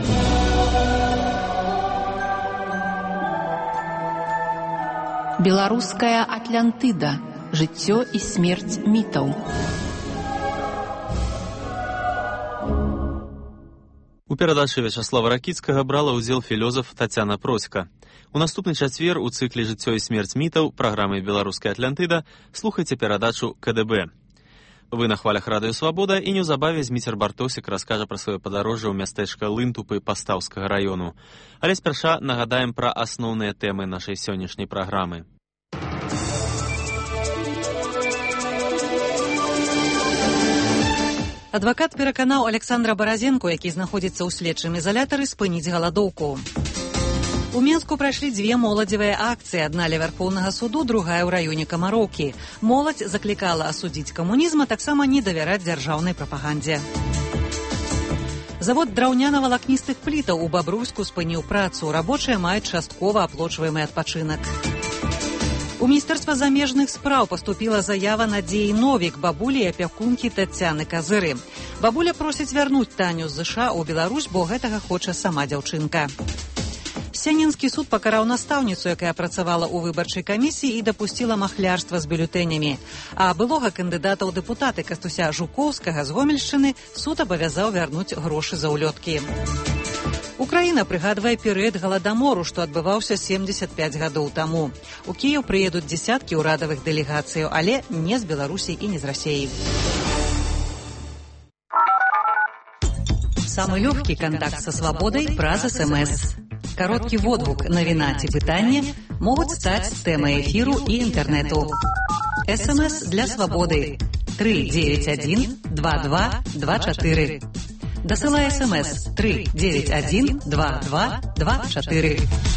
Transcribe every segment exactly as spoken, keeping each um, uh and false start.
Беларуская Атлантыда. Жыццё і смерць мітаў. У перадачы Вячаслава Ракіцкага брала ўдзел філёзаф Тацяна Процька. У наступны чацвер у цыкле «Жыццё і смерць мітаў» праграмы «Беларуская Атлантыда» слухайце перадачу ка дэ бэ. Вы на хвалях радыё «Свабода» і неўзабаве Зміцер Бартосік раскажа пра сваё падарожжа ў мястэчка Лынтупы Пастаўскага раёну. Але спярша нагадаем пра асноўныя тэмы нашай сённяшняй праграмы. Адвакат пераканаў Александра Баразенку, які знаходзіцца ў следчым ізалятары, спыніць галадоўку. У Менску прайшлі дзве моладзевыя акцыі. Адна ля Вярхоўнага суду, другая ў раёне Камароўкі. Моладзь заклікала асудзіць камунізм, а таксама не давяраць дзяржаўнай прапагандзе. Завод драўняна-валакністых плітаў у Бабруйску спыніў працу. Рабочыя маюць часткова аплочваемы адпачынак. У Міністэрства замежных спраў паступіла заява Надзеі Новік, бабулі і апякункі Тацяны Казыры. Бабуля просіць вярнуць Таню з ЗША ў Беларусь, бо гэтага хоча сама дзяўчынка. Сянінскі суд пакараў настаўніцу, якая працавала ў выбарчай камісіі і дапусціла махлярства з бюлетэнямі. А былога кандыдата ў дэпутаты Кастуся Жукоўскага з Гомельшчыны суд абавязаў вярнуць грошы за ўлёткі. Украіна прыгадвае перыяд галадамору, што адбываўся семдзесят пяць гадоў таму. У Кіеў прыедуць дзесяткі ўрадавых дэлегацыяў, але не з Беларусі і не з Расіі. Самы лёгкі кантакт са свабодай праз эс эм эс. Кароткі водгук, навіна ці пытанне могуць стаць тэмай эфіру і інтэрнэту. эс эм эс для свабоды тры дзевяць адзін два два два чатыры. Дасылай эс эм эс тры дзевяць адзін два два два чатыры.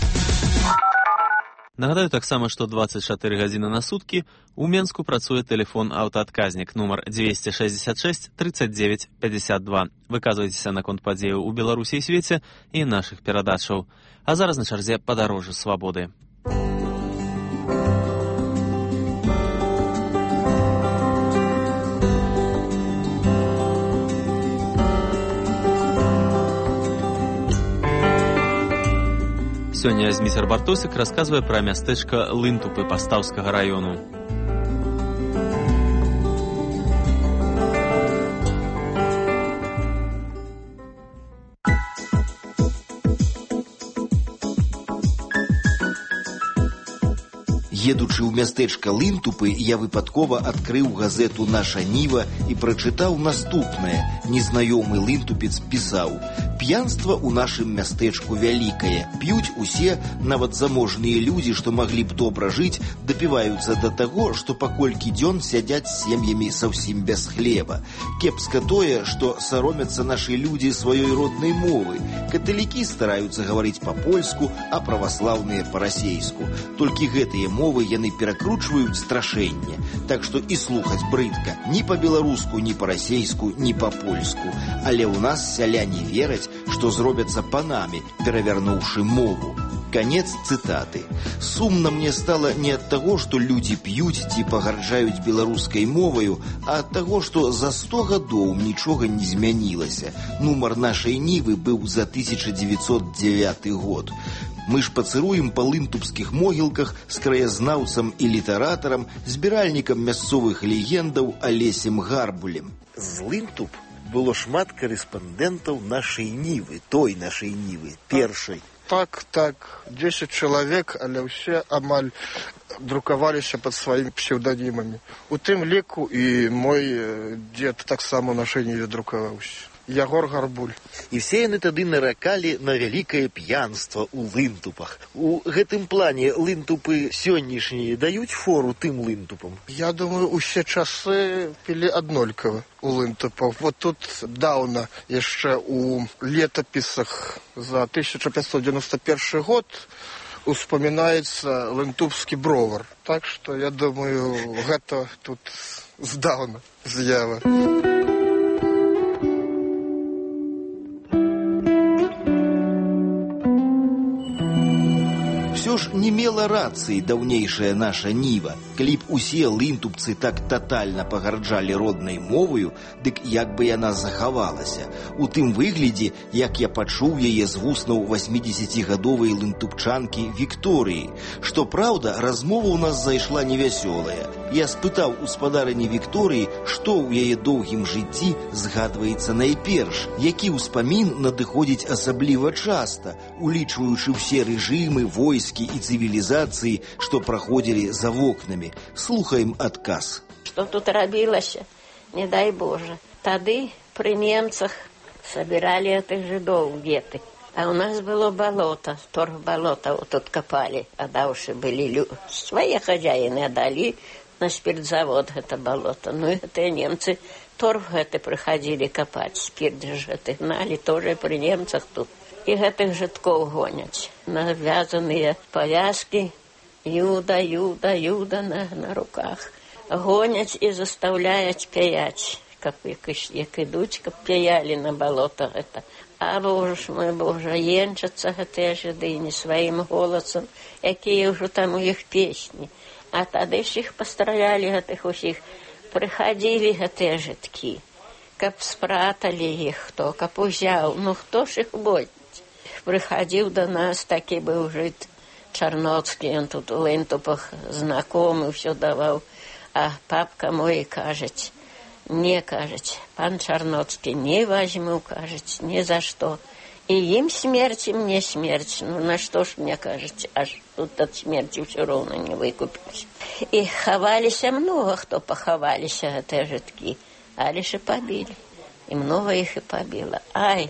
Нагадаю таксама, што дваццаць чатыры гадзіны на суткі у Менску працуе тэлефон аўтаадказнік нумар дзвесце шэсцьдзесят шэсць трыццаць дзевяць пятьдесят два. Выказвайцеся наконт падзеяў у Беларусі і свеце і нашых перадачаў. А зараз на чарзе падарожжа свабоды. Сёння Зміцер Бартосік расказвае пра мястэчка Лынтупы Пастаўскага раёну. Едучы ў мястэчка Лынтупы, я выпадкова адкрыў газету «Наша Ніва» і прачытаў наступнае. Незнаёмы лынтупец пісаў: «П'янства ў нашым мястэчку вялікае. П'юць усе, нават заможныя людзі, што маглі б добра жыць, дапіваюцца да таго, што паколькі дзён сядзяць з сем'ямі саўсім без хлеба. Кепска тое, што саромяцца нашы людзі сваёй роднай мовы. Каталікі стараюцца гаварыць па-польску, а праваслаўныя па-расейску. Толькі гэтыя мовы яны перакручваюць страшэнне. Так што і слухаць брыдка ні па-беларуску, ні па-расейску, ні па-польску. Але ў нас сяляне вераць, што зробяцца панамі, перавярнуўшы мову». Канец цытаты. Сумна мне стала не ад таго, што людзі п'юць ці пагарджаюць беларускай моваю, а ад таго, што за сто гадоў нічога не змянілася. Нумар нашай Нівы быў за тысяча дзевяцьсот дзевяты год. Мы ж пацыруем па лынтупскіх могілках з краязнаўцам і літаратарам, збіральнікам мясцовых легендаў Алесем Гарбулем. З Лынтуп было шмат карэспандэнтаў нашай Нівы, той нашай Нівы, першай. Так, так, дзесяць чалавек, але ўсе амаль друкаваліся пад сваімі псеўданімамі. У тым ліку і мой дзед таксама ў нашай Ніве друкаваўся. Ягор Гарбуль. І все яны тады наракалі на вялікае п'янства ў Лынтупах. У гэтым плане Лынтупы сённяшнія даюць фору тым Лынтупам? Я думаю, усе часы пілі аднолькава у Лынтупаў. Вот тут даўна яшчэ у летапісах за тысяча пятьсот девяносто первый год успамінаецца лынтупскі бровар. Так што, я думаю, гэта тут здаўна з'ява. Все ж не мела рацыі даўнейшая наша Ніва. Калі б усе лынтупцы так татальна пагарджалі роднай моваю, дык як бы яна захавалася. У тым выглядзе, як я пачуў яе з вуснаў васьмідзесяцігадовай лынтупчанкі Вікторыі. Што праўда, размова ў нас зайшла невясёлая. Я спытаў у спадарыні Вікторыі, што ў яе доўгім жыцці згадваецца найперш, які ўспамін надыходзіць асабліва часта, улічваючы ўсе рэжымы, войскі і цывілізацыі, што праходзілі за вокнамі. Слухаем адказ. Што тут рабілася, не дай Боже. Тады пры немцах сабіралі гэтых жыдоў геты. А ў нас было балота, торф балота вот тут капалі. Адаўшы былі лю... свае хазяіны аддалі на спіртзавод гэта балота. Ну і гэтыя немцы торф гэты прыхадзілі капаць. Спірт ж гэты гналі, тоже пры немцах тут. І гэтых жыткоў гоняць. Навязаныя павязкі, Юда, Юда, Юда на, на руках. Гоняць і заставляюць пяяць. Каб як, як ідуць, каб пяялі на балота гэта. А Боже ж мой Боже, енчацца гэтыя жыды не сваім голасам, якія ўжо там у іх песні. А тады ж іх пастралялі гэтых усіх. Прыхадзілі гэтыя жыткі, каб спраталі іх хто, каб узяў. Ну хто ж іх возьмець? Прыхадзіў да нас, такі быў жыт Чарноцкі, ён тут у лынтупах знакомы, ўсё даваў. А папка мой кажаць, не кажаць, пан Чарноцкі, не возьму, кажаць, ні за што. І ім смерць, і мне смерць. Ну на што ж мне кажаць, аж тут ад смерці ўсё роўна не выкупіць. І хаваліся многа, хто пахаваліся гэтыя жыткі, але ж і пабілі. І многа іх і пабіла. Ай!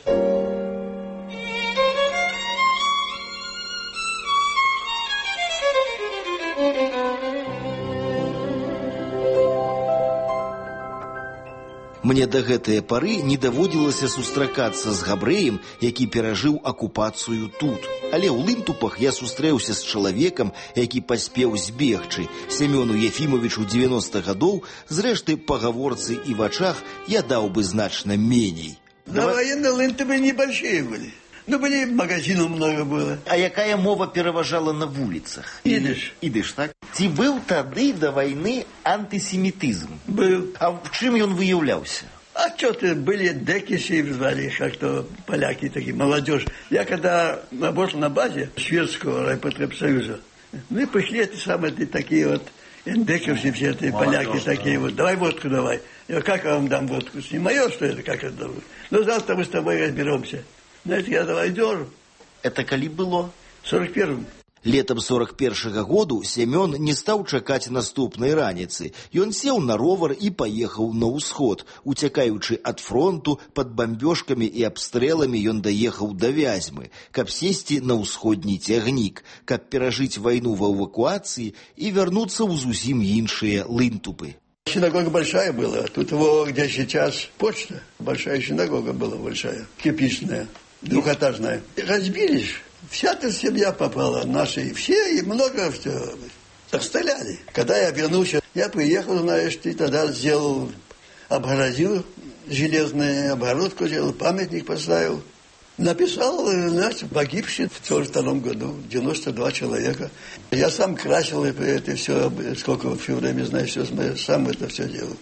Мне да гэтыя пары не даводзілася сустракацца з габрэем, які перажыў акупацыю тут. Але ў лынтупах я сустрэўся з чалавекам, які паспеў збегчы. Семёну Ефімовічу дзевяноста гадоў, зрэшты, па гаворцы і вачах я даў бы значна меней. На военные лынтупы небольшие были. Ну, были, магазинов много было. А якая мова пераважала на вуліцах? Ідыш. Ідыш, так? Ці быў тады да вайны антысемітызм? Был. А в чым ён выяўляўся? А что-то были декиши, звали, как-то поляки такие, молодежь. Я когда работал на базе Шведского райпотребсоюза, ну и пришли эти самые такие вот декиши, все эти поляки такие вот, давай водку давай. Я как я вам дам водку? Не мое, что это, как это дам? Ну завтра мы с тобой разберемся. Знаете, я давай дёру. Это калі было? В сорок первом. Летом сорок першага году Семён не стаў чакаць наступнай раніцы. Ён сеў на ровар і паехаў на ўсход. Уцякаючы ад фронту, пад бамбёжкамі і абстрэламі ён даехаў да Вязьмы, каб сесці на ўсходні цягнік, каб перажыць вайну ва эвакуацыі і вярнуцца ў зусім іншыя лынтупы. Синагога большая была. Тут его, где сейчас почта, большая синагога была большая, кирпичная, двухэтажная. Разбились. Вся-то семья попала, наши все, и много все. Расстреляли. Когда я вернулся, я приехал, знаешь, ты тогда сделал, обгородил железную оборудку, сделал, памятник поставил. Написал, значит, погибший в сорок втором году, девяносто два человека. Я сам красил это все, сколько все время, знаешь, все, сам это все делал.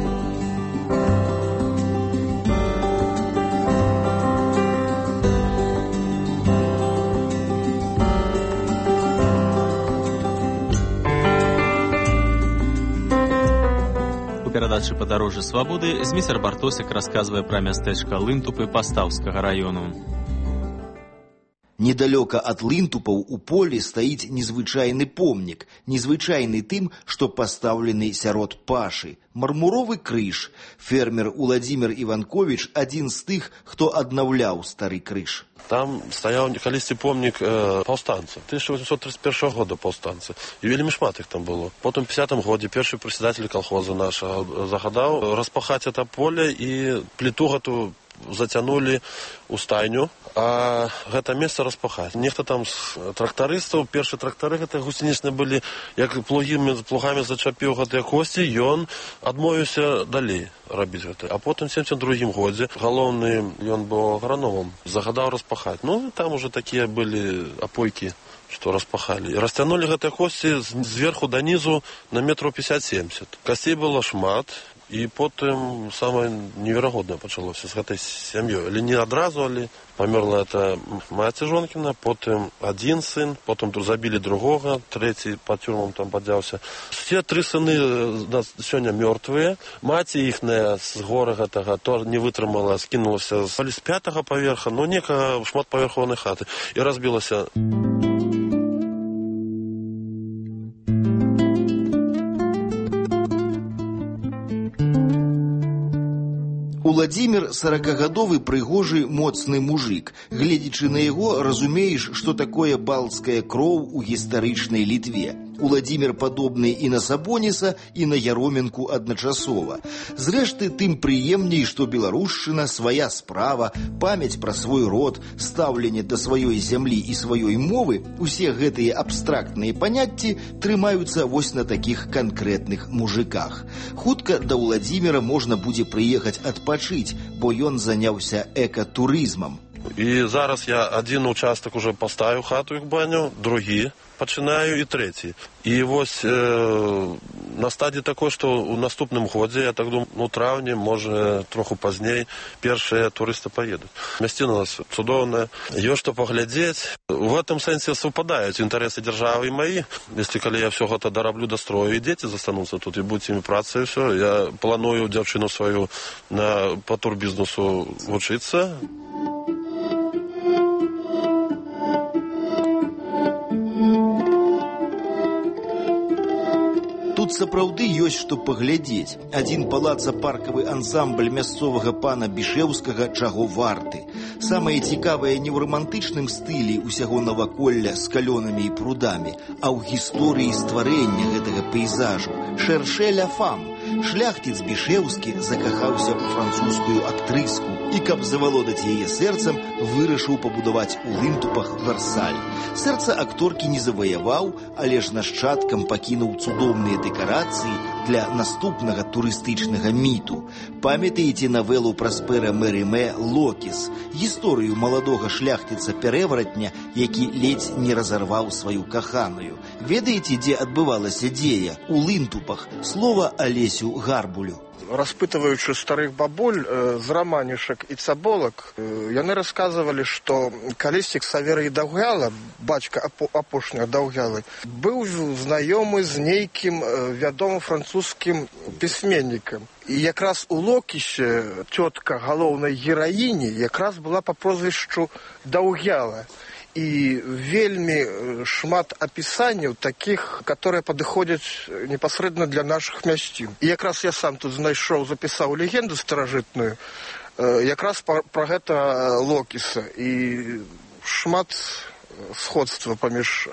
У перадачы «Падарожжа свабоды» Зміцер Бартосік расказвае пра мястэчка Лынтупы Пастаўскага раёну. Недалёка ад лынтупаў у полі стаіць незвычайны помнік, незвычайны тым, што пастаўлены сярод пашы. Мармуровы крыж. Фермер Уладзімір Іванковіч адзін з тых, хто аднаўляў стары крыж. Там стаяў калісьці помнік э, паўстанцаў. тысяча восемьсот тридцать первого года паўстанцы. І вельмі шмат іх там было. Потым у пятидесятом годзе першы прадседатель колхоза нашага загадаў распахаць это поле і пліту гэту зацянулі ў стайню, а гэта месца распахаць. Нехта там з трактарыстаў, першы трактары гэтыя гусенічныя былі, як плугамі, плугамі зачапіў гэтыя косці, ён адмовіўся далей рабіць гэта. А потым у семдзесят другім годзе галоўны, ён быў аграномам, загадаў распахаць. Ну, там уже такія былі апойкі, што распахалі. І расцянулі гэтыя косці зверху да нізу на метраў пятьдесят-семьдесят. Касцей было шмат, і потым самае неверагоднае пачалося з гэтай сям'ёй. Але не адразу, але памерла это маці жонкіна, потым адзін сын, потым забілі другога, трэці па тюрмам там падзяўся. Все тры сыны сёння мёртвыя. Маці іхная з гора гэтага то не вытрымала, скінулася з пятага паверха, ну некага шматпаверховай хаты і разбілася. Уладзімір саракагадовы прыгожы моцны мужик. Гледзячы на яго, разумееш, што такое балцкая кроў у гістарычнай Літве. Уладзімір падобны і на Сабоніса, і на Яроменку адначасова. Зрэшты, тым прыемней, што беларушчына, свая справа, памяць пра свой род, стаўленне да сваёй зямлі і сваёй мовы, усе гэтыя абстрактныя паняцці трымаюцца вось на такіх канкрэтных мужиках. Хутка да Уладзіміра можна будзе прыехаць адпачыць, бо ён заняўся экатурызмам. І зараз я адзін участак уже паставіў хату іх баню, другі пачынаю і трэці. І вось э, на стадии такой, што ў наступным годзе, я так думаю, ну траўні, можа троху пазней, першыя турысты паедуць. Мясціна у нас цудоўная, ёсць што паглядзець. В гэтым сэнсе супадаюць інтарэсы дзяржавы і маі. Если калі я все гэта дараблю, дастрою, і дзеці застануцца тут, і будуць імі праца, і все. Я планую дзяўчыну сваю на па турбізнесу вучыцца. Тут сапраўды ёсць што паглядзець. Адзін палаца-паркавы ансамбль мясцовага пана Бішэўскага чаго варты. Самае цікавае не ў рамантычным стылі ўсяго наваколля з калёнамі і прудамі, а ў гісторыі стварэння гэтага пейзажу. Шэршэ ля фам. Шляхціц Бішэўскі закахаўся ў французскую актрыску і, каб завалодаць яе сэрцам, вырашыў пабудаваць у Лынтупах Версаль. Сэрца акторкі не заваяваў, але ж нашчадкам пакінуў цудоўныя дэкарацыі для наступнага турыстычнага міту. Памятаеце навелу Праспера Мериме «Локіс», гісторыю маладога шляхціца-перэваратня, які ледзь не разарваў сваю каханую. Ведаеце, дзе адбывалася дзея? У Лынтупах. Слова Алесю Гарбулю. Распытываючы старых бабуль э, з раманішак і цаболак, э, яны расказвалі, што калісьці Ксаверый Даўгяла, бацька апо, апошняга Даўгялы, быў знаёмы з нейкім э, вядомым французскім пісьменнікам. І якраз у Локісе цётка галоўнай гераіні якраз была па прозвішчу Даўгяла. І вельмі шмат апісанняў такіх, которые падыходзяць непасрэдна для нашых мясцін. І якраз я сам тут знайшоў, запісаў легенду старажытную, якраз пра гэта Локіса. І шмат сходства паміж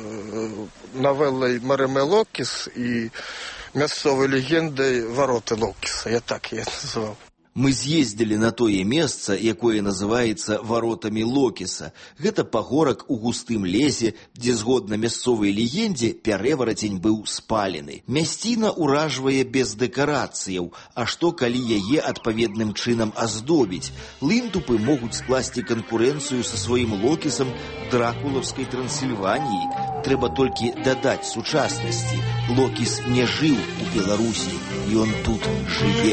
навелай Мериме «Локіс» і мясцовай легендай «Вароты Локіса». Я так яе назваў. Мы з'ездзілі на тое месца, якое называецца варотамі Локіса. Гэта пагорак у густым лесе, дзе, згодна мясцовай легендзе, пярэварацень быў спалены. Мясціна ўражвае без дэкарацыяў, а што калі яе адпаведным чынам аздобіць? Лынтупы могуць скласці канкурэнцыю са сваім Локісам дракулаўскай Трансільваніі. Трэба толькі дадаць сучаснасці. Локіс не жыў у Беларусі, ён тут жыве.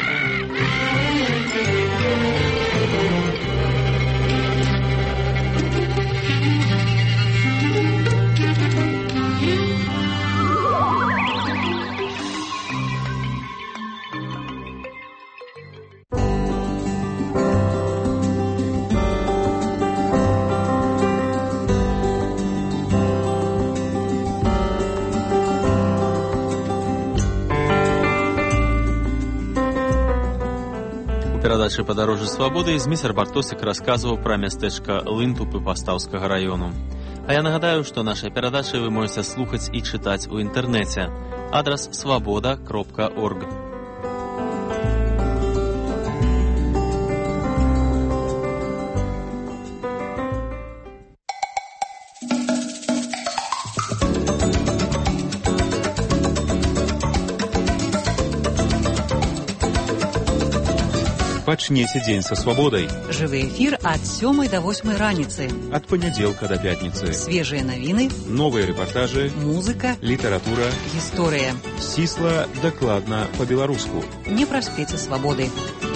Перадачы «Падарожжа свабоды» зміцер Бартосік расказваў пра мястэчка Лынтупы Пастаўскага раёну. А я нагадаю, што нашыя перадачы вы можаце слухаць і чытаць у інтэрнэце. Адрас свабода кропка орг. Пачнеце дзень са свабодай. Жывы эфір ад сёмай да восьмай раніцы. Ад панядзелка да пятніцы. Свежыя навіны, новыя рэпартажы, музыка, літаратура, гісторыя. Сісла, дакладна, па-беларуску. Не праспеце свабоды.